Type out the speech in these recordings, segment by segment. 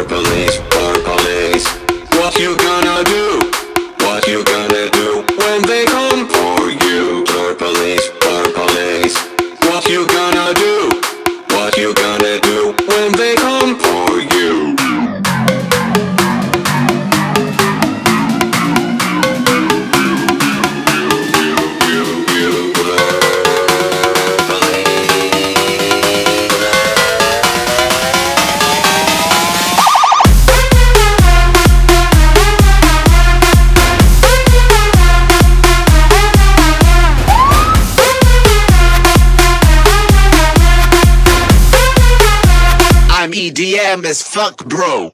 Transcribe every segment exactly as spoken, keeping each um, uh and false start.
or police, or police. What you gonna do? What you gonna do when they come for you? Or police, or police. What you gonna do? What you gonna do when they come for you? I'm E D M as fuck, bro.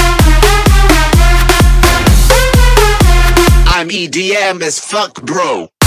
I'm E D M as fuck, bro.